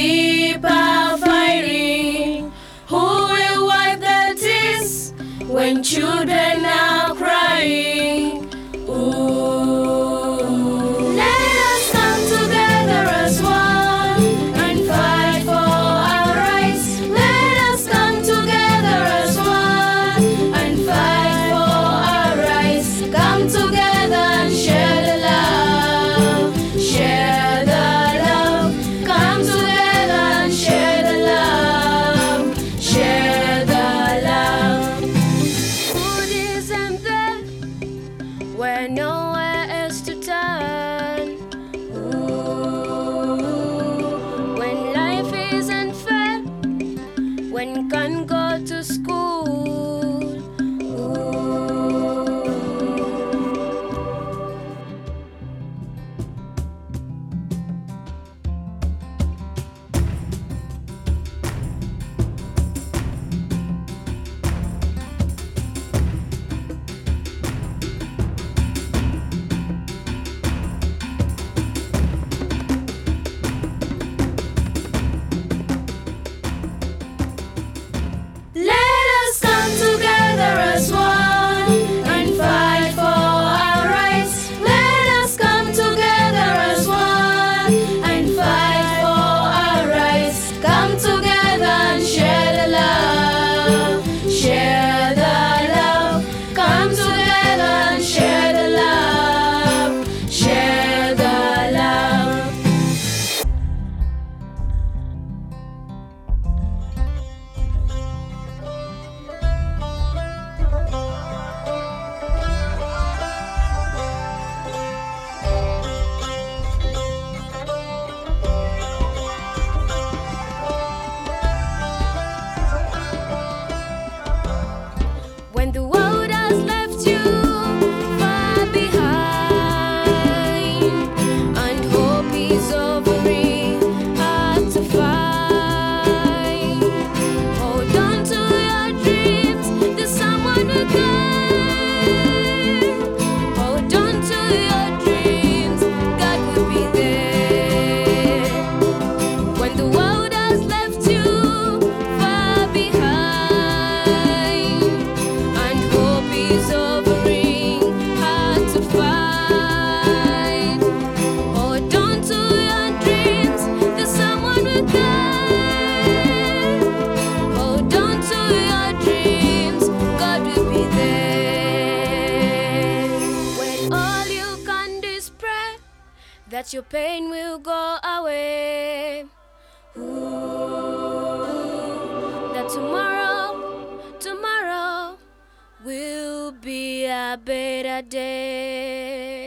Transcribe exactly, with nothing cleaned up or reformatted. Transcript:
keep on fighting. Who will wipe the tears when children are crying? Ooh. Let us come together as one and fight for our rights. Let us come together as one and fight for our rights. Come together and share the love, share the love. Come together and share the love, share the love. Food isn't there where nowhere else to turn. Ooh. When life isn't fair, when you can't go to school. Ooh. Let us come together as one and fight for our rights. Let us come together as one and fight for our rights. Come together and share the love, share the love. Come together and share the love, share the love. When the world has left you far behind and hope is offering hard to find, hold on to your dreams, there's someone who can. Hold on to your dreams, God will be there. When the world has left you far behind and hope is offering hard to find, hold on to your dreams, there's someone who can. Hold on to your dreams, God will be there. When all you can do is pray that your pain will go away. Ooh. That tomorrow, tomorrow will be a better day.